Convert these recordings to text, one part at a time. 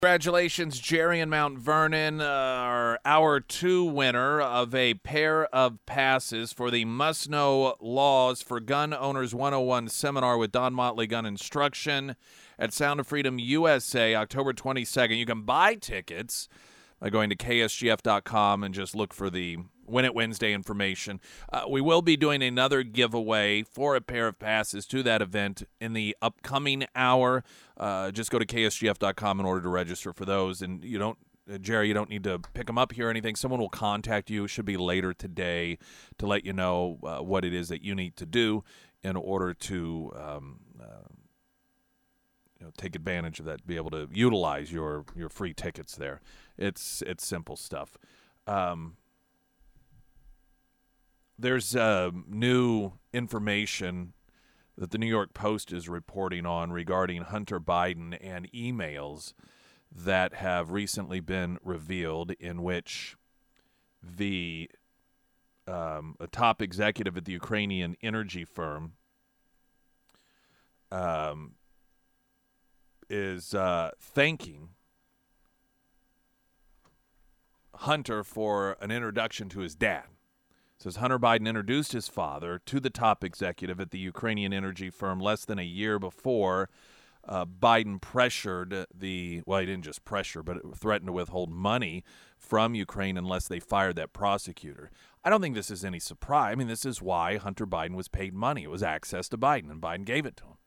Congratulations, Jerry in Mount Vernon, our Hour 2 winner of a pair of passes for the Must Know Laws for Gun Owners 101 seminar with Don Motley Gun Instruction at Sound of Freedom USA, October 22nd. You can buy tickets by going to ksgf.com and just look for the Win It Wednesday information. We will be doing another giveaway for a pair of passes to that event in the upcoming hour. Just go to ksgf.com in order to register for those. And you don't, Jerry, you don't need to pick them up here or anything. Someone will contact you. It should be later today to let you know what it is that you need to do in order to take advantage of that, be able to utilize your free tickets there. It's simple stuff. There's new information that the New York Post is reporting on regarding Hunter Biden and emails that have recently been revealed in which a top executive at the Ukrainian energy firm is thanking Hunter for an introduction to his dad. It says Hunter Biden introduced his father to the top executive at the Ukrainian energy firm less than a year before Biden pressured he didn't just pressure, but threatened to withhold money from Ukraine unless they fired that prosecutor. I don't think this is any surprise. I mean, this is why Hunter Biden was paid money. It was access to Biden, and Biden gave it to him.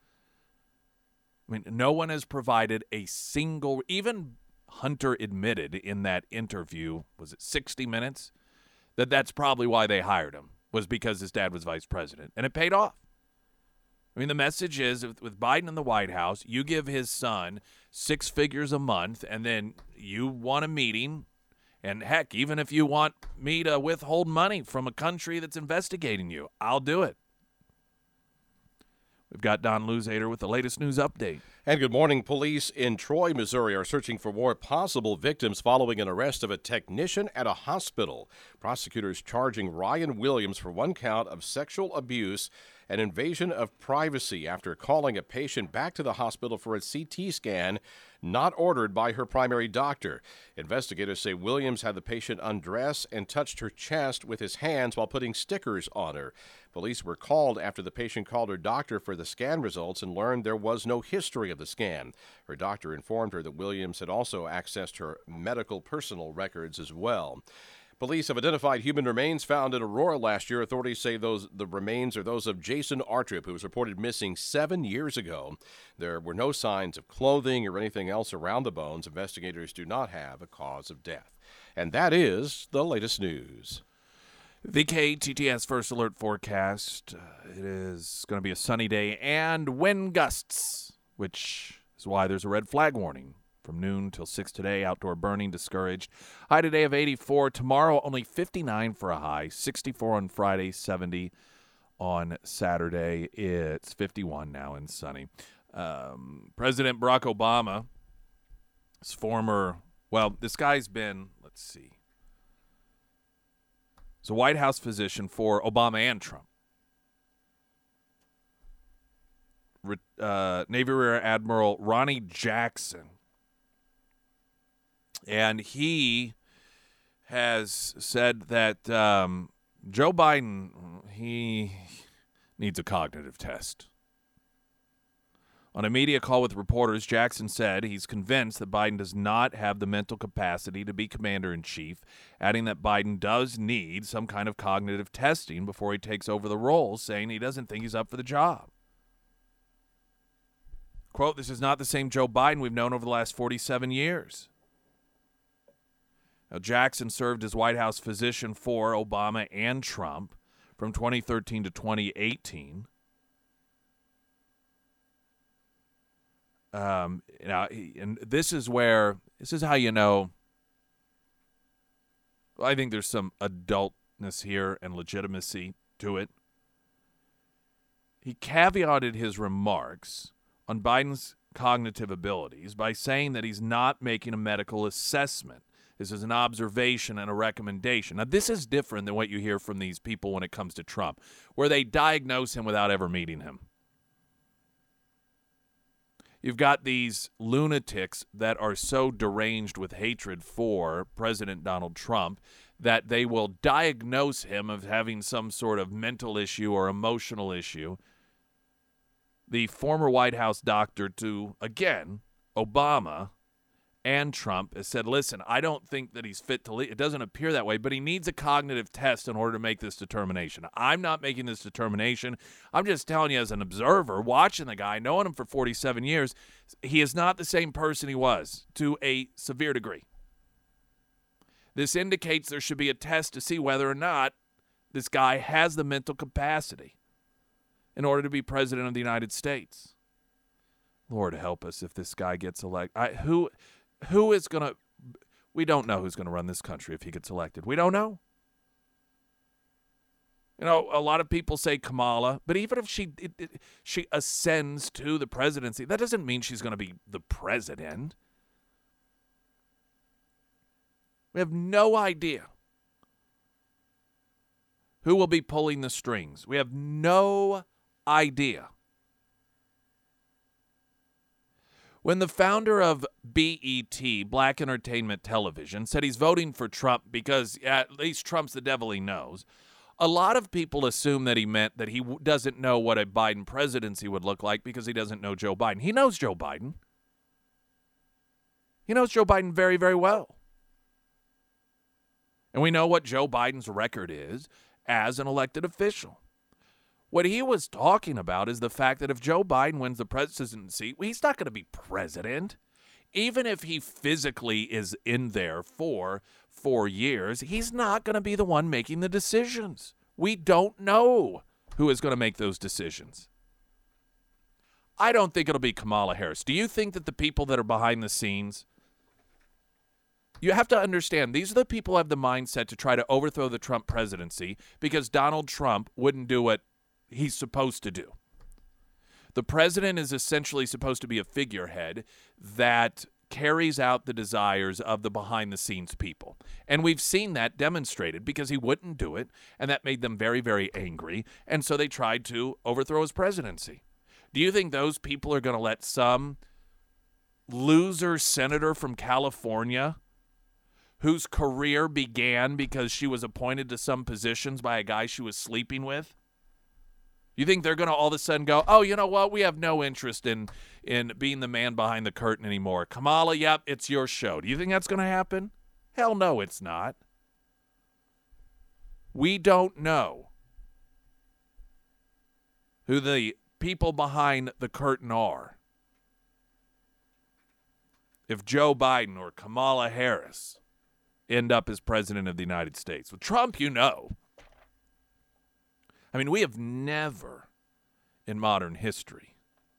I mean, no one has provided a single, even Hunter admitted in that interview, was it 60 Minutes, that's probably why they hired him, was because his dad was vice president, and it paid off. I mean, the message is, with Biden in the White House, you give his son 6 figures a month, and then you want a meeting, and heck, even if you want me to withhold money from a country that's investigating you, I'll do it. We've got Don Luzader with the latest news update. And good morning. Police in Troy, Missouri are searching for more possible victims following an arrest of a technician at a hospital. Prosecutors charging Ryan Williams for one count of sexual abuse and invasion of privacy after calling a patient back to the hospital for a CT scan not ordered by her primary doctor. Investigators say Williams had the patient undress and touched her chest with his hands while putting stickers on her. Police were called after the patient called her doctor for the scan results and learned there was no history of the scan. Her doctor informed her that Williams had also accessed her medical personal records as well. Police have identified human remains found in Aurora last year. Authorities say the remains are those of Jason Artrip, who was reported missing 7 years ago. There were no signs of clothing or anything else around the bones. Investigators do not have a cause of death. And that is the latest news. The KTTS First Alert forecast. It is going to be a sunny day and wind gusts, which is why there's a red flag warning. From noon till 6 today, outdoor burning discouraged. High today of 84. Tomorrow, only 59 for a high. 64 on Friday, 70 on Saturday. It's 51 now and sunny. President Barack Obama, this guy's been, he's a White House physician for Obama and Trump. Navy Rear Admiral Ronnie Jackson. And he has said that Joe Biden, he needs a cognitive test. On a media call with reporters, Jackson said he's convinced that Biden does not have the mental capacity to be commander-in-chief, adding that Biden does need some kind of cognitive testing before he takes over the role, saying he doesn't think he's up for the job. Quote, "This is not the same Joe Biden we've known over the last 47 years. Now, Jackson served as White House physician for Obama and Trump from 2013 to 2018. And this is how you know. I think there's some adultness here and legitimacy to it. He caveated his remarks on Biden's cognitive abilities by saying that he's not making a medical assessment. This is an observation and a recommendation. Now, this is different than what you hear from these people when it comes to Trump, where they diagnose him without ever meeting him. You've got these lunatics that are so deranged with hatred for President Donald Trump that they will diagnose him of having some sort of mental issue or emotional issue. The former White House doctor to, again, Obama and Trump has said, listen, I don't think that he's fit to lead. It doesn't appear that way, but he needs a cognitive test in order to make this determination. I'm not making this determination. I'm just telling you as an observer, watching the guy, knowing him for 47 years, he is not the same person he was to a severe degree. This indicates there should be a test to see whether or not this guy has the mental capacity in order to be president of the United States. Lord help us if this guy gets elected. Who is going to – we don't know who's going to run this country if he gets elected. We don't know. You know, a lot of people say Kamala, but even if she ascends to the presidency, that doesn't mean she's going to be the president. We have no idea who will be pulling the strings. We have no idea. When the founder of BET, Black Entertainment Television, said he's voting for Trump because at least Trump's the devil he knows, a lot of people assume that he meant that he doesn't know what a Biden presidency would look like because he doesn't know Joe Biden. He knows Joe Biden. He knows Joe Biden very, very well. And we know what Joe Biden's record is as an elected official. What he was talking about is the fact that if Joe Biden wins the presidency, he's not going to be president. Even if he physically is in there for 4 years, he's not going to be the one making the decisions. We don't know who is going to make those decisions. I don't think it'll be Kamala Harris. Do you think that the people that are behind the scenes, you have to understand, these are the people who have the mindset to try to overthrow the Trump presidency because Donald Trump wouldn't do what he's supposed to do. The president is essentially supposed to be a figurehead that carries out the desires of the behind-the-scenes people. And we've seen that demonstrated because he wouldn't do it, and that made them very, very angry, and so they tried to overthrow his presidency. Do you think those people are going to let some loser senator from California whose career began because she was appointed to some positions by a guy she was sleeping with? You think they're going to all of a sudden go, oh, you know what? We have no interest in being the man behind the curtain anymore. Kamala, yep, it's your show. Do you think that's going to happen? Hell no, it's not. We don't know who the people behind the curtain are. If Joe Biden or Kamala Harris end up as president of the United States. With Trump, you know. I mean, we have never in modern history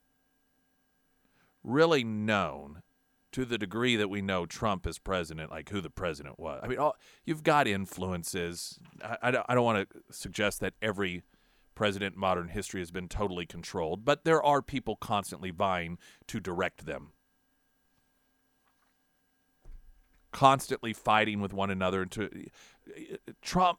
really known to the degree that we know Trump as president, like who the president was. I mean, you've got influences. I don't want to suggest that every president in modern history has been totally controlled, but there are people constantly vying to direct them. Constantly fighting with one another. Trump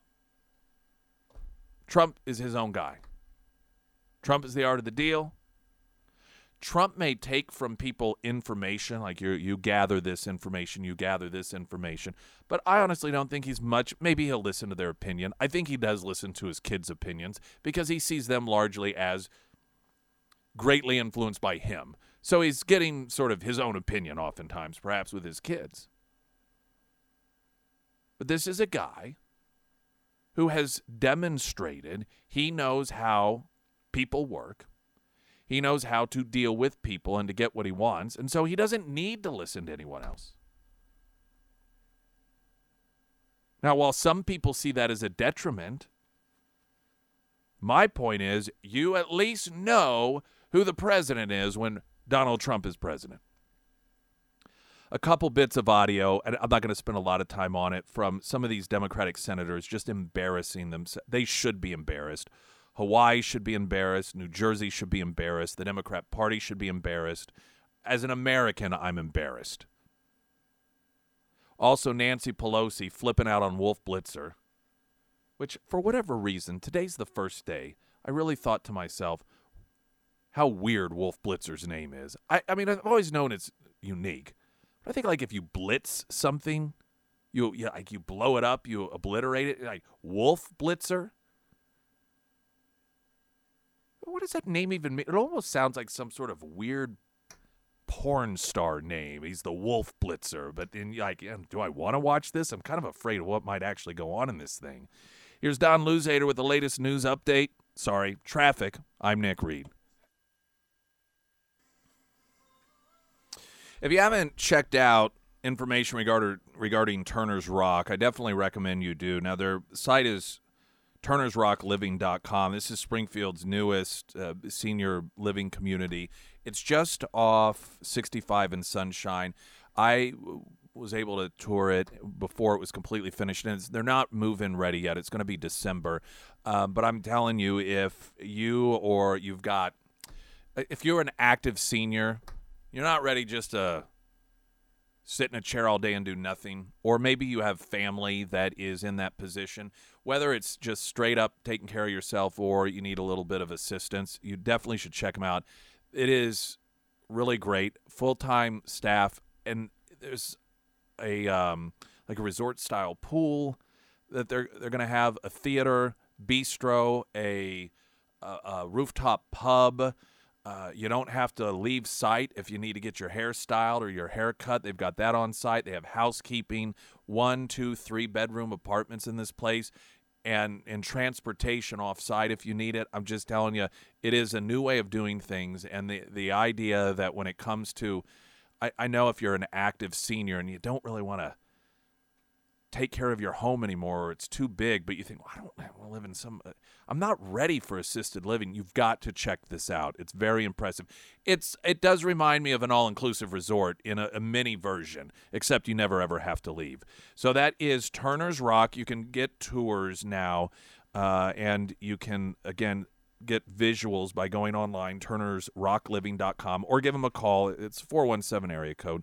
is his own guy. Trump is the art of the deal. Trump may take from people information, like you gather this information, you gather this information, but I honestly don't think he's much. Maybe he'll listen to their opinion. I think he does listen to his kids' opinions because he sees them largely as greatly influenced by him. So he's getting sort of his own opinion oftentimes, perhaps with his kids. But this is a guy who has demonstrated he knows how people work. He knows how to deal with people and to get what he wants, and so he doesn't need to listen to anyone else. Now, while some people see that as a detriment, my point is you at least know who the president is when Donald Trump is president. A couple bits of audio, and I'm not going to spend a lot of time on it, from some of these Democratic senators just embarrassing them. They should be embarrassed. Hawaii should be embarrassed. New Jersey should be embarrassed. The Democrat Party should be embarrassed. As an American, I'm embarrassed. Also, Nancy Pelosi flipping out on Wolf Blitzer, which, for whatever reason, today's the first day. I really thought to myself, how weird Wolf Blitzer's name is. I mean, I've always known it's unique. But I think, like, if you blitz something, you blow it up, you obliterate it, like Wolf Blitzer. What does that name even mean? It almost sounds like some sort of weird porn star name. He's the Wolf Blitzer. But then, like, do I want to watch this? I'm kind of afraid of what might actually go on in this thing. Here's Don Luzader with the latest news update. Traffic. I'm Nick Reed. If you haven't checked out information regarding Turner's Rock, I definitely recommend you do. Now, their site is turnersrockliving.com. This is Springfield's newest senior living community. It's just off 65 and Sunshine. I was able to tour it before it was completely finished, and they're not move-in ready yet. It's going to be December. But I'm telling you, if you're an active senior, you're not ready just to sit in a chair all day and do nothing, or maybe you have family that is in that position, whether it's just straight up taking care of yourself or you need a little bit of assistance, you definitely should check them out. It is really great, full-time staff, and there's a like a resort-style pool that they're going to have, a theater, bistro, a rooftop pub. You don't have to leave site if you need to get your hair styled or your hair cut. They've got that on site. They have housekeeping, 1, 2, 3 bedroom apartments in this place, and transportation off site if you need it. I'm just telling you, it is a new way of doing things. And the idea that when it comes to, I know if you're an active senior and you don't really want to take care of your home anymore, or it's too big, but you think, well, I don't want to live in I'm not ready for assisted living. You've got to check this out. It's very impressive. It does remind me of an all-inclusive resort in a mini version, except you never ever have to leave. So that is Turner's Rock. You can get tours now, and you can, again, get visuals by going online, turnersrockliving.com, or give them a call. It's 417 area code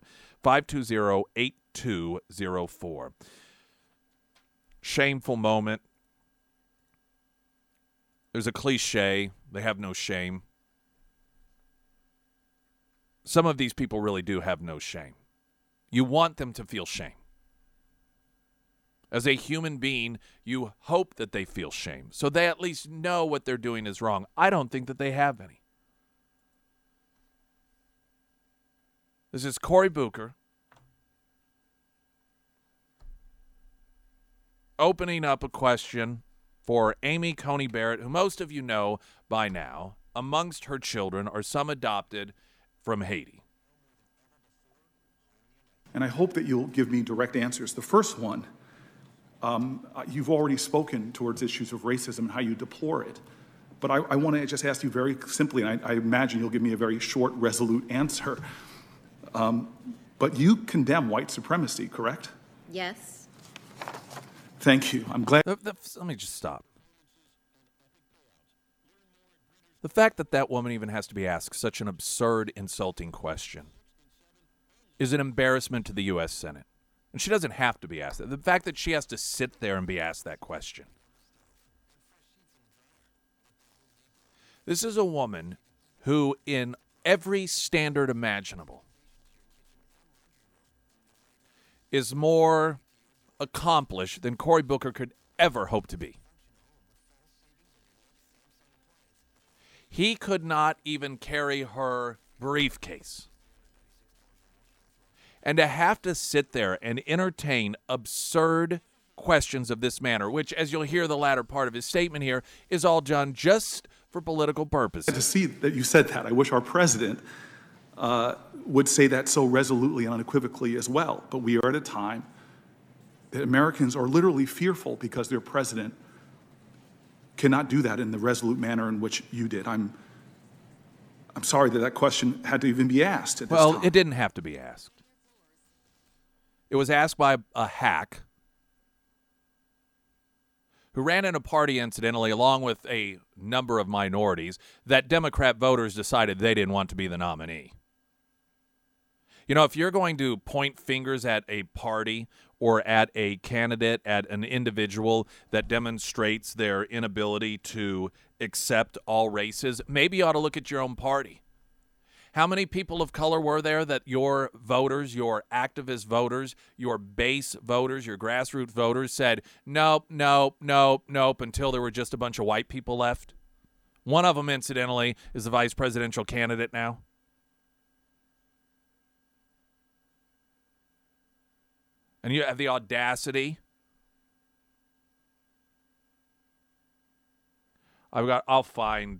520-8204. Shameful moment. There's a cliche. They have no shame. Some of these people really do have no shame. You want them to feel shame. As a human being, you hope that they feel shame, so they at least know what they're doing is wrong. I don't think that they have any. This is Cory Booker opening up a question for Amy Coney Barrett, who most of you know by now. Amongst her children are some adopted from Haiti. And I hope that you'll give me direct answers. The first one, you've already spoken towards issues of racism and how you deplore it. But I want to just ask you very simply, and I imagine you'll give me a very short, resolute answer. But you condemn white supremacy, correct? Yes. Thank you. I'm glad. Let me just stop. The fact that woman even has to be asked such an absurd, insulting question is an embarrassment to the U.S. Senate. And she doesn't have to be asked that. The fact that she has to sit there and be asked that question. This is a woman who, in every standard imaginable, is more accomplished than Cory Booker could ever hope to be. He could not even carry her briefcase. And to have to sit there and entertain absurd questions of this manner, which, as you'll hear the latter part of his statement here, is all done just for political purposes. To see that you said that, I wish our president would say that so resolutely and unequivocally as well. But we are at a time that Americans are literally fearful because their president cannot do that in the resolute manner in which you did. I'm sorry that question had to even be asked at this time. Well, it didn't have to be asked. It was asked by a hack who ran in a party, incidentally, along with a number of minorities, that Democrat voters decided they didn't want to be the nominee. You know, if you're going to point fingers at a party or at a candidate, at an individual that demonstrates their inability to accept all races, maybe you ought to look at your own party. How many people of color were there that your voters, your activist voters, your base voters, your grassroots voters said, nope, nope, nope, nope, until there were just a bunch of white people left? One of them, incidentally, is the vice presidential candidate now. And you have the audacity. I'll find,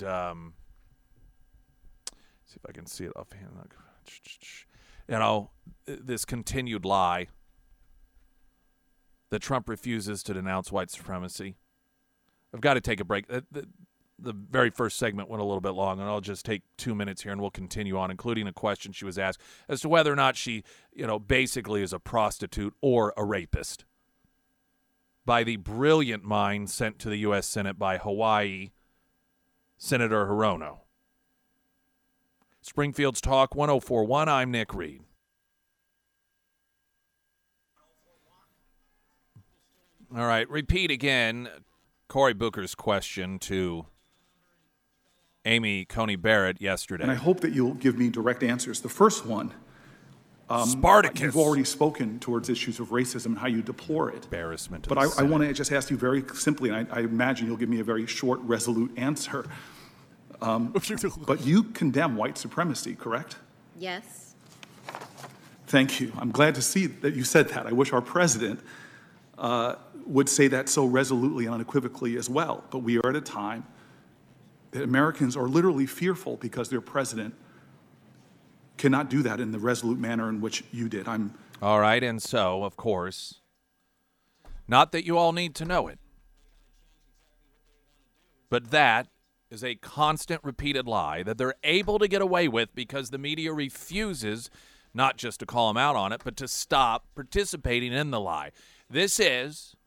see if I can see it offhand. You know, this continued lie that Trump refuses to denounce white supremacy. I've got to take a break. The very first segment went a little bit long, and I'll just take 2 minutes here, and we'll continue on, including a question she was asked as to whether or not she, basically is a prostitute or a rapist by the brilliant mind sent to the U.S. Senate by Hawaii Senator Hirono. Springfield's Talk 104.1, I'm Nick Reed. All right, repeat again Cory Booker's question to Amy Coney Barrett yesterday. And I hope that you'll give me direct answers. The first one, Spartacus. You've already spoken towards issues of racism and how you deplore it. Embarrassment. But I want to just ask you very simply, and I imagine you'll give me a very short, resolute answer. But you condemn white supremacy, correct? Yes. Thank you. I'm glad to see that you said that. I wish our president would say that so resolutely and unequivocally as well. But we are at a time that Americans are literally fearful because their president cannot do that in the resolute manner in which you did. All right, and so, of course, not that you all need to know it, but that is a constant repeated lie that they're able to get away with because the media refuses not just to call them out on it, but to stop participating in the lie. This is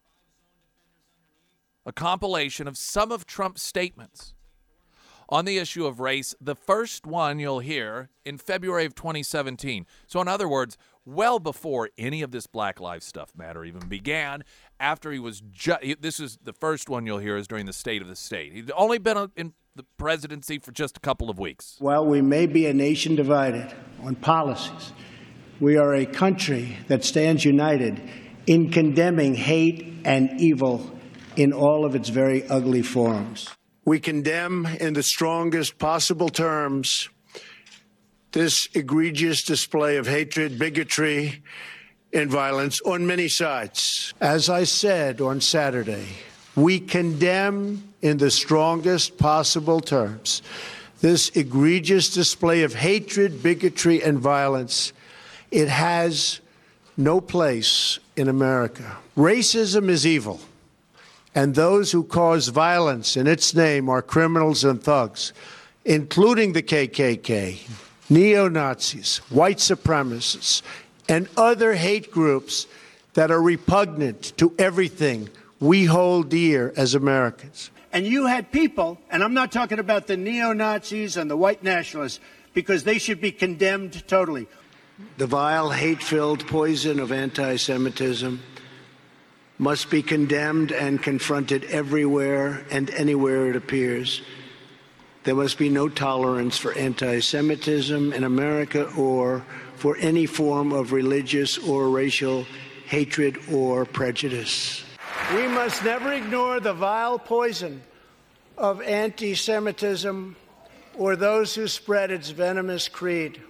a compilation of some of Trump's statements on the issue of race, the first one you'll hear in February of 2017. So in other words, well before any of this Black Lives Stuff matter even began, after he was this is the first one you'll hear is during the State of the State. He'd only been in the presidency for just a couple of weeks. While we may be a nation divided on policies, we are a country that stands united in condemning hate and evil in all of its very ugly forms. We condemn in the strongest possible terms this egregious display of hatred, bigotry, and violence on many sides. As I said on Saturday, we condemn in the strongest possible terms this egregious display of hatred, bigotry, and violence. It has no place in America. Racism is evil, and those who cause violence in its name are criminals and thugs, including the KKK, neo-Nazis, white supremacists, and other hate groups that are repugnant to everything we hold dear as Americans. And you had people, and I'm not talking about the neo-Nazis and the white nationalists, because they should be condemned totally. The vile, hate-filled poison of anti-Semitism must be condemned and confronted everywhere and anywhere it appears. There must be no tolerance for anti-Semitism in America or for any form of religious or racial hatred or prejudice. We must never ignore the vile poison of anti-Semitism or those who spread its venomous creed.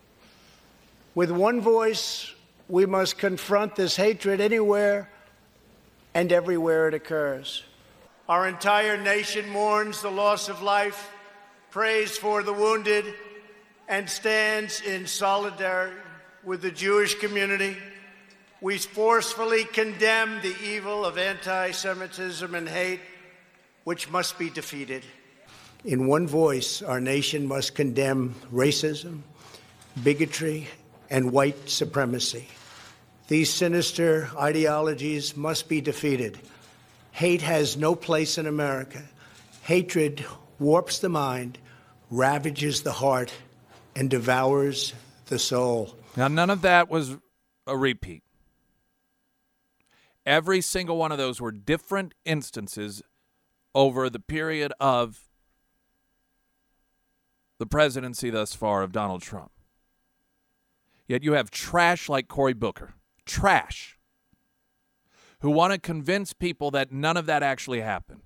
With one voice, we must confront this hatred anywhere and everywhere it occurs. Our entire nation mourns the loss of life, prays for the wounded, and stands in solidarity with the Jewish community. We forcefully condemn the evil of anti-Semitism and hate, which must be defeated. In one voice, our nation must condemn racism, bigotry, and white supremacy. These sinister ideologies must be defeated. Hate has no place in America. Hatred warps the mind, ravages the heart, and devours the soul. Now, none of that was a repeat. Every single one of those were different instances over the period of the presidency thus far of Donald Trump. Yet you have trash like Cory Booker, trash, who want to convince people that none of that actually happened.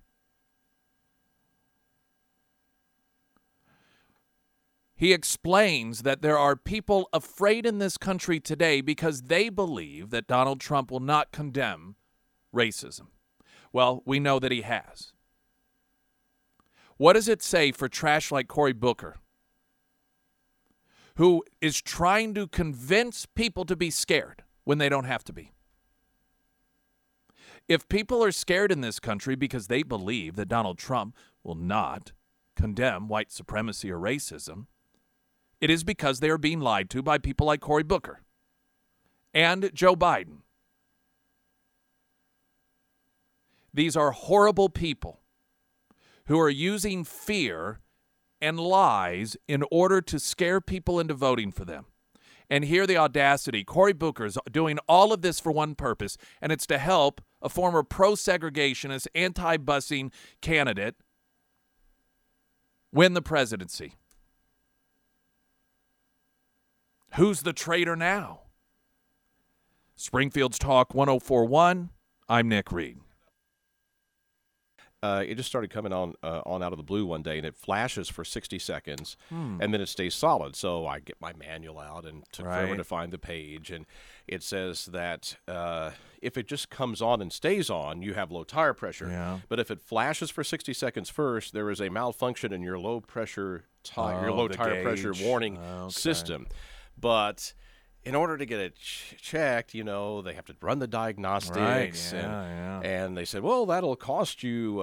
He explains that there are people afraid in this country today because they believe that Donald Trump will not condemn racism. Well, we know that he has. What does it say for trash like Cory Booker, who is trying to convince people to be scared when they don't have to be? If people are scared in this country because they believe that Donald Trump will not condemn white supremacy or racism, it is because they are being lied to by people like Cory Booker and Joe Biden. These are horrible people who are using fear and lies in order to scare people into voting for them. And here the audacity. Cory Booker's doing all of this for one purpose, and it's to help a former pro-segregationist, anti-busing candidate win the presidency. Who's the traitor now? Springfield's Talk 1041. I'm Nick Reed. It just started coming on out of the blue one day, and it flashes for 60 seconds, and then it stays solid. So I get my manual out and took forever to find the page, and it says that if it just comes on and stays on, you have low tire pressure. Yeah. But if it flashes for 60 seconds first, there is a malfunction in your low pressure tire, your low tire pressure warning system. But in order to get it checked, you know, they have to run the diagnostics. And they said, well, that'll cost you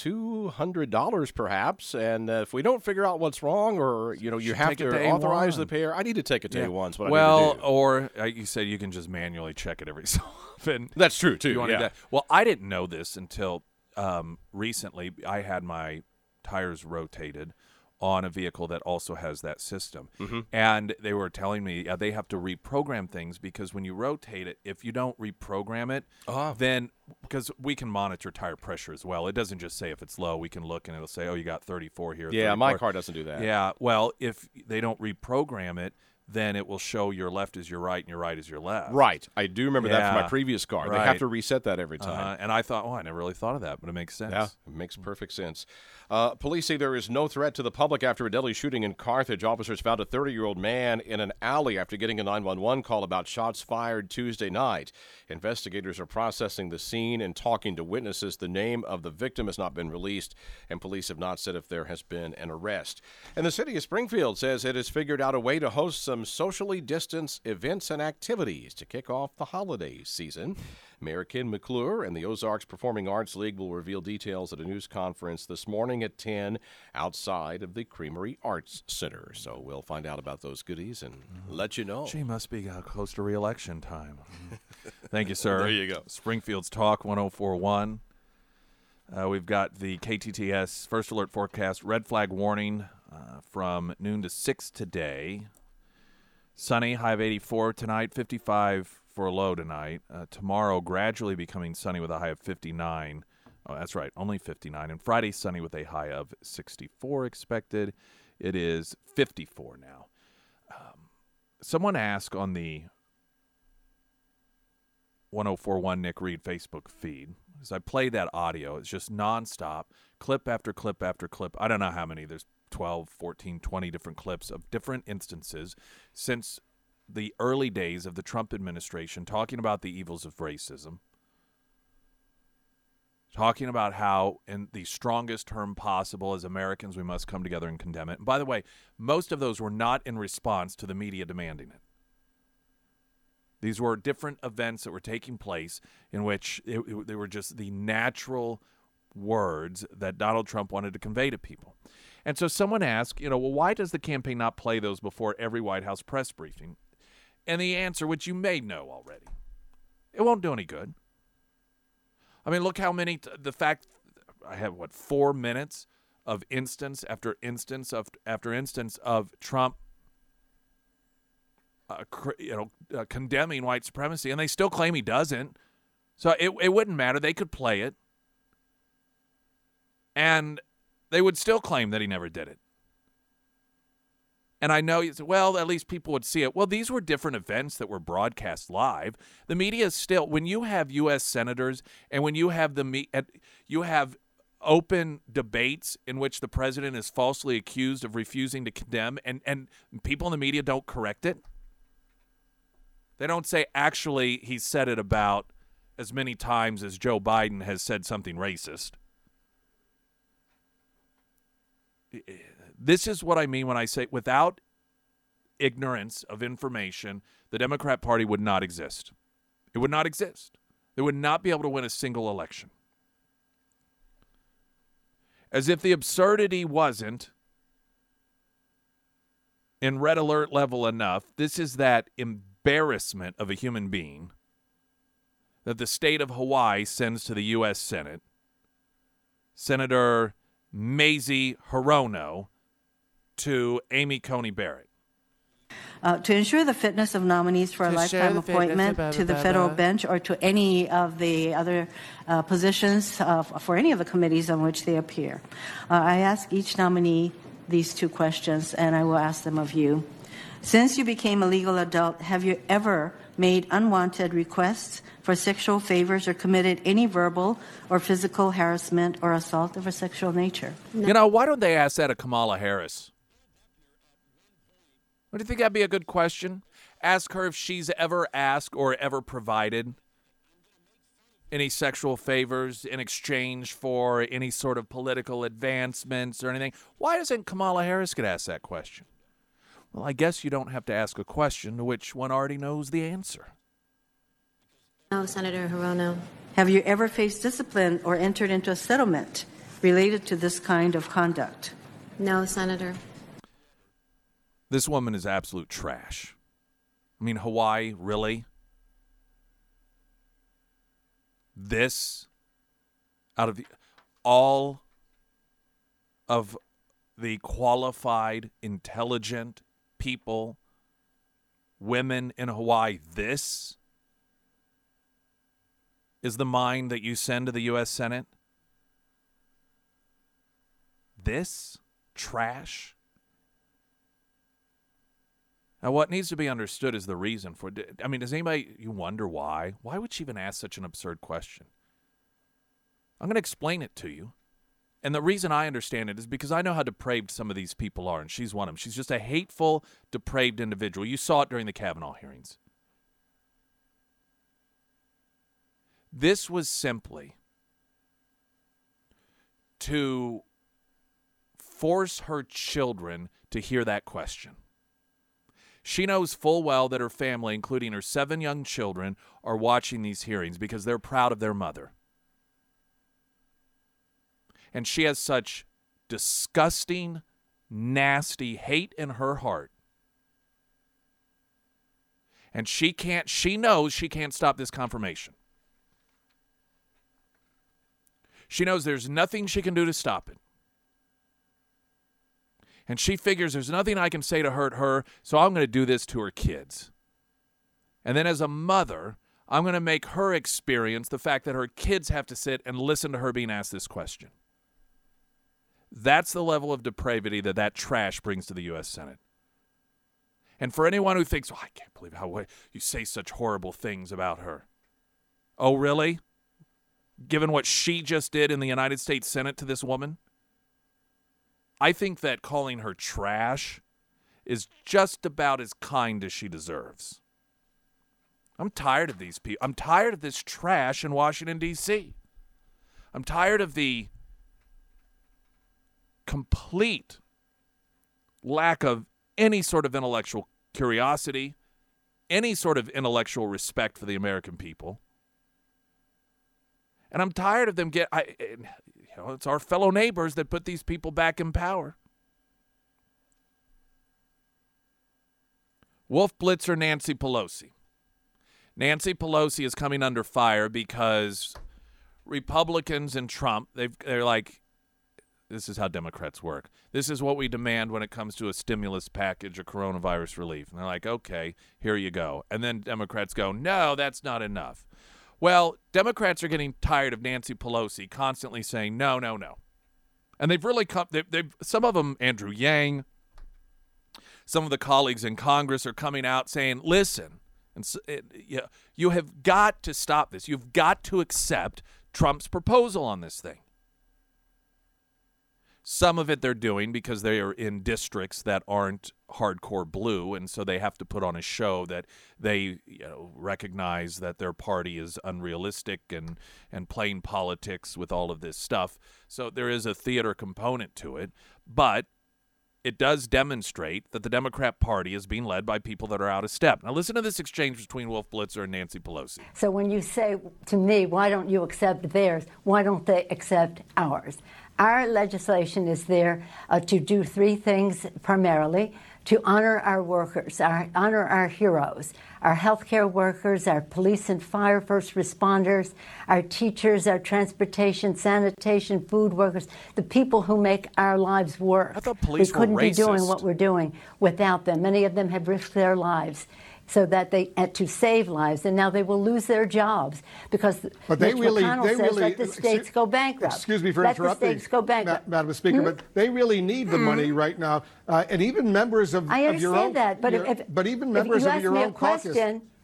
$200 perhaps. And if we don't figure out what's wrong, or, you know, you have to authorize the payer. I need to take a day once. Well, or you said you can just manually check it every so often. That's true, too. Well, I didn't know this until recently. I had my tires rotated on a vehicle that also has that system. And they were telling me they have to reprogram things, because when you rotate it, if you don't reprogram it, then, because we can monitor tire pressure as well. It doesn't just say if it's low. We can look and it'll say, oh, you got 34 here. Yeah, 34. my car doesn't do that. Yeah, well, if they don't reprogram it, then it will show your left is your right and your right is your left. Right. I do remember that from my previous car. They have to reset that every time. And I thought, I never really thought of that, but it makes sense. Yeah, it makes perfect sense. Police say there is no threat to the public after a deadly shooting in Carthage. Officers found a 30-year-old man in an alley after getting a 911 call about shots fired Tuesday night. Investigators are processing the scene and talking to witnesses. The name of the victim has not been released, and police have not said if there has been an arrest. And the city of Springfield says it has figured out a way to host some socially distanced events and activities to kick off the holiday season. Mayor Ken McClure and the Ozarks Performing Arts League will reveal details at a news conference this morning at 10 outside of the Creamery Arts Center. So we'll find out about those goodies and let you know. She must be close to re-election time. Thank you, sir. There you go. Springfield's Talk 1041. We've got the KTTS First Alert Forecast red flag warning from noon to 6 today. Sunny, high of 84 tonight, 55 for a low tonight. Tomorrow, gradually becoming sunny with a high of 59. Oh, that's right, only 59. And Friday, sunny with a high of 64 expected. It is 54 now. Someone asked on the 1041 Nick Reed Facebook feed, as I play that audio, it's just nonstop, clip after clip after clip. I don't know how many. There's 12, 14, 20 different clips of different instances since the early days of the Trump administration talking about the evils of racism, talking about how in the strongest term possible as Americans we must come together and condemn it. And by the way, most of those were not in response to the media demanding it. These were different events that were taking place in which they were just the natural words that Donald Trump wanted to convey to people. And so someone asked, well, why does the campaign not play those before every White House press briefing? And the answer, which you may know already, it won't do any good. I mean, look how many, the fact, I have, 4 minutes of instance after instance after instance of Trump condemning white supremacy, and they still claim he doesn't. So it wouldn't matter. They could play it, and they would still claim that he never did it. And I know, well, at least people would see it. Well, these were different events that were broadcast live. The media is still, when you have U.S. senators and when you have you have open debates in which the president is falsely accused of refusing to condemn, and people in the media don't correct it. They don't say, actually, he said it about as many times as Joe Biden has said something racist. This is what I mean when I say without ignorance of information, the Democrat Party would not exist. It would not exist. They would not be able to win a single election. As if the absurdity wasn't in red alert level enough, this is that embarrassment of a human being that the state of Hawaii sends to the U.S. Senate. Senator Mazie Hirono to Amy Coney Barrett. To ensure the fitness of nominees for a lifetime appointment to the federal bench or to any of the other positions for any of the committees on which they appear. I ask each nominee these two questions, and I will ask them of you. Since you became a legal adult, have you ever made unwanted requests for sexual favors or committed any verbal or physical harassment or assault of a sexual nature? No. You know, why don't they ask that of Kamala Harris? Do you think that'd be a good question? Ask her if she's ever asked or ever provided any sexual favors in exchange for any sort of political advancements or anything. Why doesn't Kamala Harris get asked that question? Well, I guess you don't have to ask a question to which one already knows the answer. No, Senator Hirono. Have you ever faced discipline or entered into a settlement related to this kind of conduct? No, Senator. This woman is absolute trash. I mean, Hawaii, really? This, out of all of the qualified, intelligent people, women in Hawaii, this is the mind that you send to the U.S. Senate? This trash? Now, what needs to be understood is the reason for it. I mean, does anybody, you wonder why? Why would she even ask such an absurd question? I'm going to explain it to you. And the reason I understand it is because I know how depraved some of these people are, and she's one of them. She's just a hateful, depraved individual. You saw it during the Kavanaugh hearings. This was simply to force her children to hear that question. She knows full well that her family, including her 7 young children, are watching these hearings because they're proud of their mother. And she has such disgusting, nasty hate in her heart. And she knows she can't stop this confirmation. She knows there's nothing she can do to stop it. And she figures there's nothing I can say to hurt her, so I'm going to do this to her kids. And then as a mother, I'm going to make her experience the fact that her kids have to sit and listen to her being asked this question. That's the level of depravity that trash brings to the U.S. Senate. And for anyone who thinks, I can't believe how you say such horrible things about her. Oh, really? Given what she just did in the United States Senate to this woman? I think that calling her trash is just about as kind as she deserves. I'm tired of these people. I'm tired of this trash in Washington, D.C. I'm tired of the complete lack of any sort of intellectual curiosity, any sort of intellectual respect for the American people. And I'm tired of them it's our fellow neighbors that put these people back in power. Wolf Blitzer Nancy Pelosi. Nancy Pelosi is coming under fire because Republicans and Trump, they're like, this is how Democrats work. This is what we demand when it comes to a stimulus package or coronavirus relief. And they're like, okay, here you go. And then Democrats go, no, that's not enough. Well, Democrats are getting tired of Nancy Pelosi constantly saying, no, no, no. And they've really come, some of them, Andrew Yang, some of the colleagues in Congress are coming out saying, listen, you have got to stop this. You've got to accept Trump's proposal on this thing. Some of it they're doing because they are in districts that aren't hardcore blue, and so they have to put on a show that they recognize that their party is unrealistic and playing politics with all of this stuff. So there is a theater component to it, but it does demonstrate that the Democrat Party is being led by people that are out of step. Now listen to this exchange between Wolf Blitzer and Nancy Pelosi. So when you say to me, why don't you accept theirs? Why don't they accept ours? Our legislation is there to do three things primarily: to honor our workers, honor our heroes, our healthcare workers, our police and fire first responders, our teachers, our transportation, sanitation, food workers, the people who make our lives work. I thought police were racist. We couldn't be doing what we're doing without them. Many of them have risked their lives so that they to save lives, and now they will lose their jobs because Mitch McConnell says let the states go bankrupt. Excuse me for let interrupting, the states go bankrupt. Madam Speaker, but they really need the money right now, and even members of I understand your own, that, but even members of your own caucus.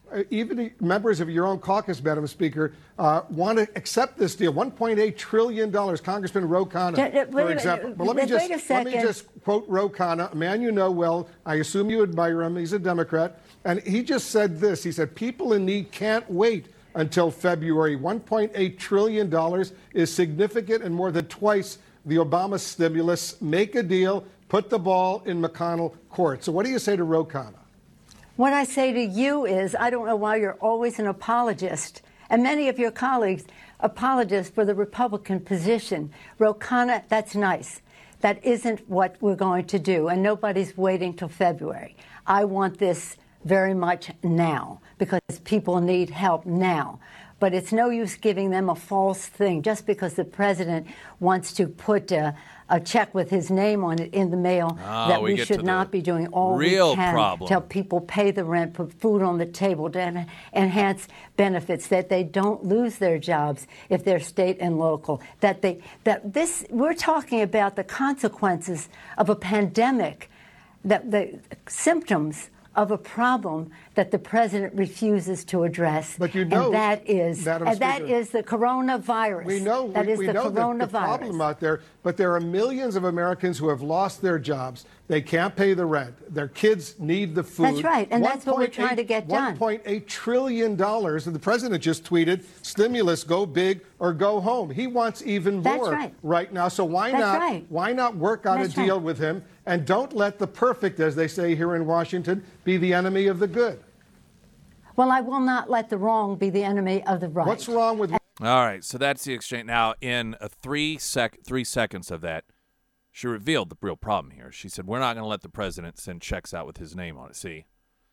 Even members of your own caucus, Madam Speaker, want to accept this deal. $1.8 trillion. Congressman Ro Khanna, for example. But let me just quote Ro Khanna, a man you know well. I assume you admire him. He's a Democrat. And he just said this. He said, people in need can't wait until February. $1.8 trillion is significant and more than twice the Obama stimulus. Make a deal. Put the ball in McConnell court. So what do you say to Ro Khanna? What I say to you is, I don't know why you're always an apologist, and many of your colleagues apologists for the Republican position. Ro Khanna, that's nice. That isn't what we're going to do, and nobody's waiting till February. I want this very much now because people need help now. But it's no use giving them a false thing just because the president wants to put a check with his name on it in the mail that we should not be doing all we can to help people pay the rent, put food on the table, to enhance benefits, that they don't lose their jobs if they're state and local, we're talking about the consequences of a pandemic, that the symptoms of a problem that the president refuses to address. But you know, and that is the coronavirus. We know that is we the know coronavirus. The problem out there, but there are millions of Americans who have lost their jobs. They can't pay the rent. Their kids need the food. That's right, and that's what we're trying to get done. $1.8 trillion, and the president just tweeted, stimulus, go big or go home. He wants even more right now. So why not work out a deal with him? And don't let the perfect, as they say here in Washington, be the enemy of the good. Well, I will not let the wrong be the enemy of the right. What's wrong with... All right, so that's the exchange. Now, in 3 seconds of that, she revealed the real problem here. She said, we're not going to let the president send checks out with his name on it. See?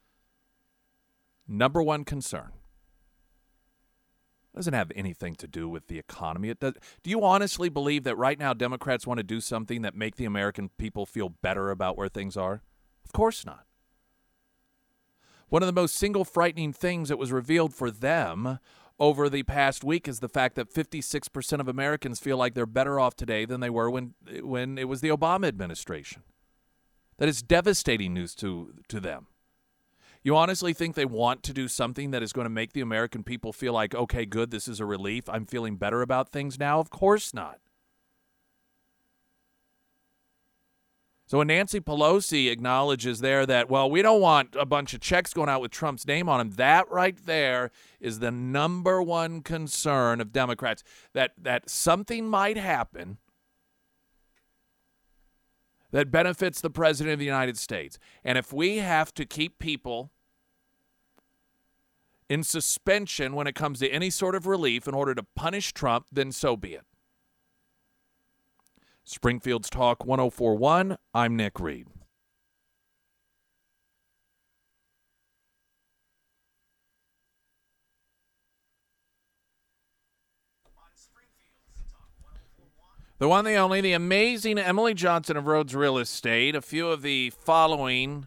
Number one concern. Doesn't have anything to do with the economy. It does. Do you honestly believe that right now Democrats want to do something that make the American people feel better about where things are? Of course not. One of the most single frightening things that was revealed for them over the past week is the fact that 56% of Americans feel like they're better off today than they were when it was the Obama administration. That is devastating news to them. You honestly think they want to do something that is going to make the American people feel like, okay, good, this is a relief, I'm feeling better about things now? Of course not. So when Nancy Pelosi acknowledges there that, well, we don't want a bunch of checks going out with Trump's name on them, that right there is the number one concern of Democrats, that something might happen that benefits the president of the United States. And if we have to keep people in suspension when it comes to any sort of relief in order to punish Trump, then so be it. Springfield's Talk 1041, I'm Nick Reed. The one, the only, the amazing Emily Johnson of Rhodes Real Estate. A few of the following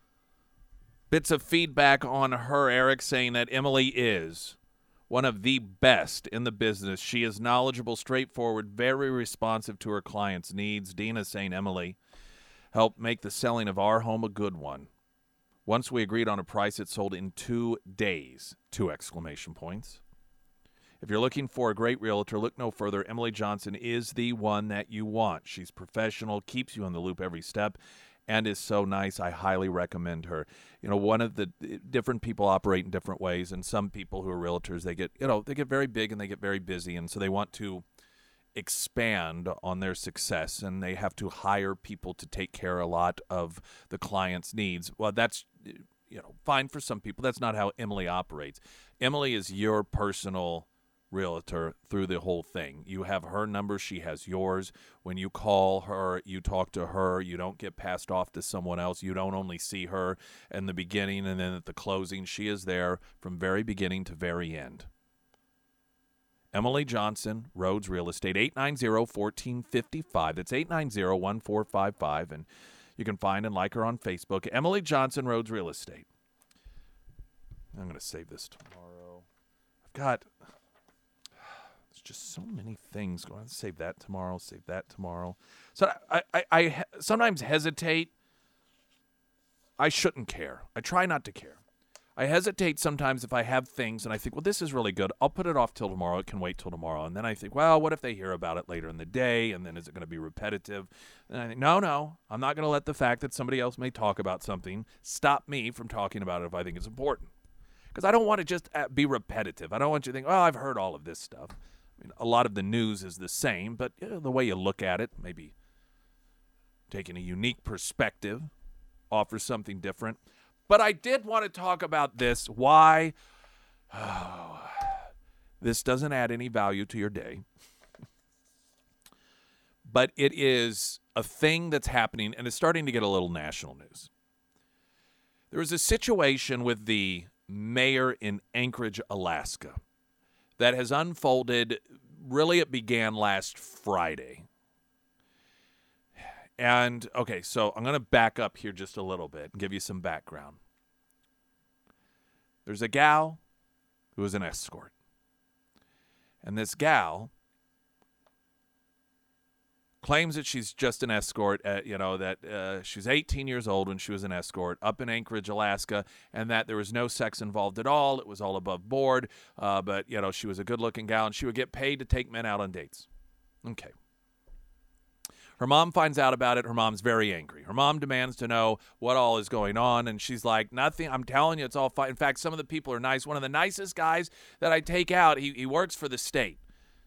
bits of feedback on her, Eric, saying that Emily is one of the best in the business. She is knowledgeable, straightforward, very responsive to her clients' needs. Dina saying Emily helped make the selling of our home a good one. Once we agreed on a price, it sold in 2 days. 2 exclamation points. If you're looking for a great realtor, look no further. Emily Johnson is the one that you want. She's professional, keeps you in the loop every step, and is so nice. I highly recommend her. You know, one of the different people operate in different ways, and some people who are realtors, they get very big and they get very busy, and so they want to expand on their success, and they have to hire people to take care a lot of the client's needs. Well, that's fine for some people. That's not how Emily operates. Emily is your personal realtor through the whole thing. You have her number, she has yours. When you call her, you talk to her. You don't get passed off to someone else. You don't only see her in the beginning and then at the closing. She is there from very beginning to very end. Emily Johnson, Rhodes Real Estate, 890-1455. That's 890-1455, and you can find and like her on Facebook. Emily Johnson, Rhodes Real Estate. I'm going to save this tomorrow. I've got just so many things going on. Save that tomorrow. So I sometimes hesitate. I shouldn't care. I try not to care. I hesitate sometimes if I have things and I think, well, this is really good. I'll put it off till tomorrow. It can wait till tomorrow. And then I think, well, what if they hear about it later in the day? And then is it going to be repetitive? And I think, no, I'm not going to let the fact that somebody else may talk about something stop me from talking about it if I think it's important. Because I don't want to just be repetitive. I don't want you to think, well, I've heard all of this stuff. I mean, a lot of the news is the same, but the way you look at it, maybe taking a unique perspective, offers something different. But I did want to talk about this, why this doesn't add any value to your day. But it is a thing that's happening, and it's starting to get a little national news. There was a situation with the mayor in Anchorage, Alaska, that has unfolded. Really, it began last Friday. And, okay, so I'm going to back up here just a little bit and give you some background. There's a gal who is an escort. And this gal claims that she's just an escort, that she's 18 years old when she was an escort up in Anchorage, Alaska, and that there was no sex involved at all. It was all above board, but she was a good-looking gal, and she would get paid to take men out on dates. Okay. Her mom finds out about it. Her mom's very angry. Her mom demands to know what all is going on, and she's like, nothing. I'm telling you, it's all fine. In fact, some of the people are nice. One of the nicest guys that I take out, he works for the state.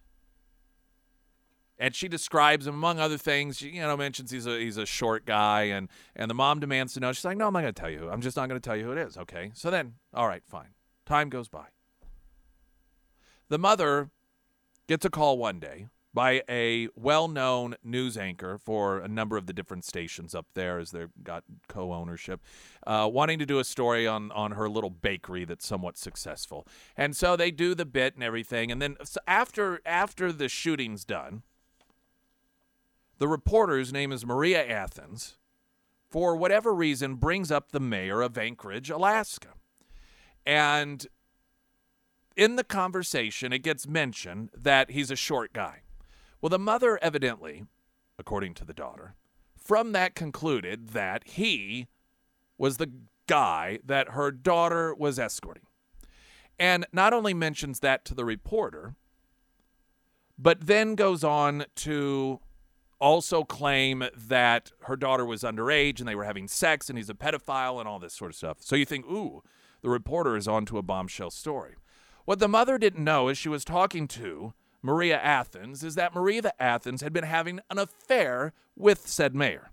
And she describes him, among other things. She, mentions he's a short guy, and the mom demands to know. She's like, no, I'm not going to tell you who. I'm just not going to tell you who it is, okay? So then, all right, fine. Time goes by. The mother gets a call one day by a well-known news anchor for a number of the different stations up there, as they've got co-ownership, wanting to do a story on her little bakery that's somewhat successful. And so they do the bit and everything, and then after the shooting's done, the reporter, whose name is Maria Athens, for whatever reason, brings up the mayor of Anchorage, Alaska. And in the conversation, it gets mentioned that he's a short guy. Well, the mother evidently, according to the daughter, from that concluded that he was the guy that her daughter was escorting. And not only mentions that to the reporter, but then goes on to also claim that her daughter was underage and they were having sex and he's a pedophile and all this sort of stuff. So you think, ooh, the reporter is on to a bombshell story. What the mother didn't know as she was talking to Maria Athens is that Maria Athens had been having an affair with said mayor.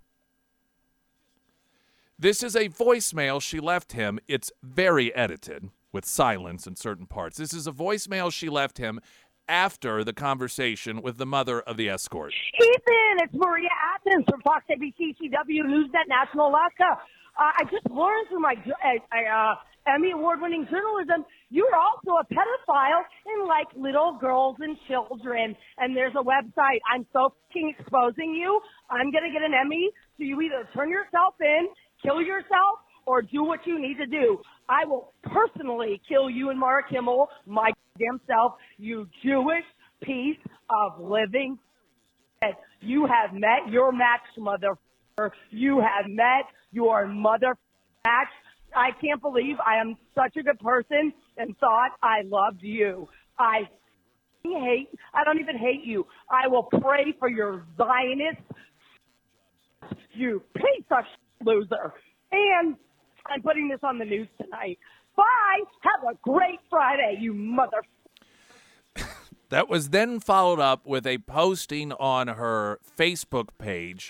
This is a voicemail she left him. It's very edited with silence in certain parts. This is a voicemail she left him after the conversation with the mother of the escort. Ethan, it's Maria Athens from Fox ABC, CW, Newsnet, National Alaska. I just learned through my Emmy Award-winning journalism, you're also a pedophile and like little girls and children. And there's a website. I'm so fucking exposing you. I'm going to get an Emmy. So you either turn yourself in, kill yourself, or do what you need to do. I will personally kill you and Mara Kimmel, my damn self, you Jewish piece of living. You have met your match, motherfucker. You have met your mother match. I can't believe I am such a good person and thought I loved you. I don't even hate you. I will pray for your Zionist, you piece of loser. And I'm putting this on the news tonight. Bye. Have a great Friday, you mother. That was then followed up with a posting on her Facebook page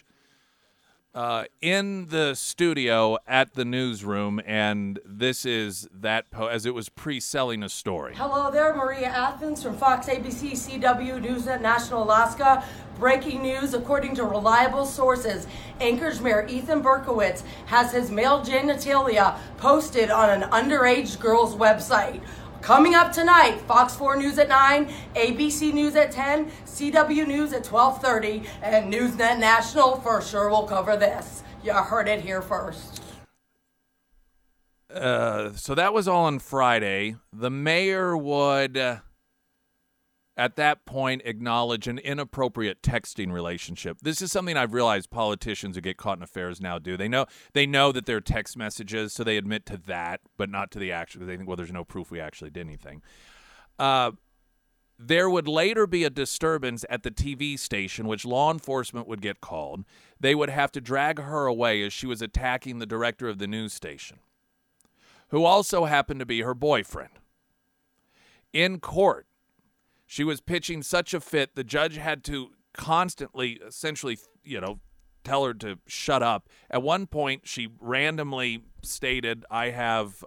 in the studio at the newsroom, and this is that as it was pre-selling a story. Hello there, Maria Athens from Fox ABC CW Newsnet National Alaska. Breaking news, according to reliable sources, Anchorage Mayor Ethan Berkowitz has his male genitalia posted on an underage girl's website. Coming up tonight, Fox 4 News at 9, ABC News at 10, CW News at 12:30, and Newsnet National for sure will cover this. You heard it here first. So that was all on Friday. The mayor would, at that point, acknowledge an inappropriate texting relationship. This is something I've realized politicians who get caught in affairs now do. They know that they're text messages, so they admit to that, but not to the actual. They think, well, there's no proof we actually did anything. There would later be a disturbance at the TV station, which law enforcement would get called. They would have to drag her away as she was attacking the director of the news station, who also happened to be her boyfriend. In court, she was pitching such a fit, the judge had to constantly, essentially, tell her to shut up. At one point, she randomly stated, I have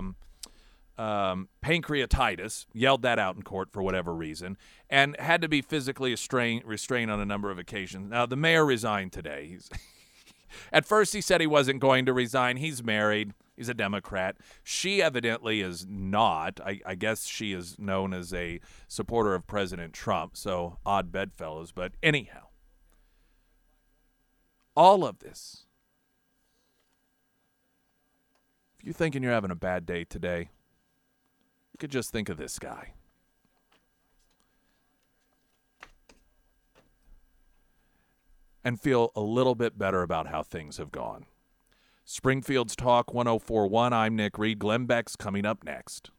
pancreatitis, yelled that out in court for whatever reason, and had to be physically restrained on a number of occasions. Now, the mayor resigned today. At first, he said he wasn't going to resign. He's married. He's a Democrat. She evidently is not. I guess she is known as a supporter of President Trump, so odd bedfellows. But anyhow, all of this, if you're thinking you're having a bad day today, you could just think of this guy. And feel a little bit better about how things have gone. Springfield's Talk 104.1. I'm Nick Reed. Glenn Beck's coming up next.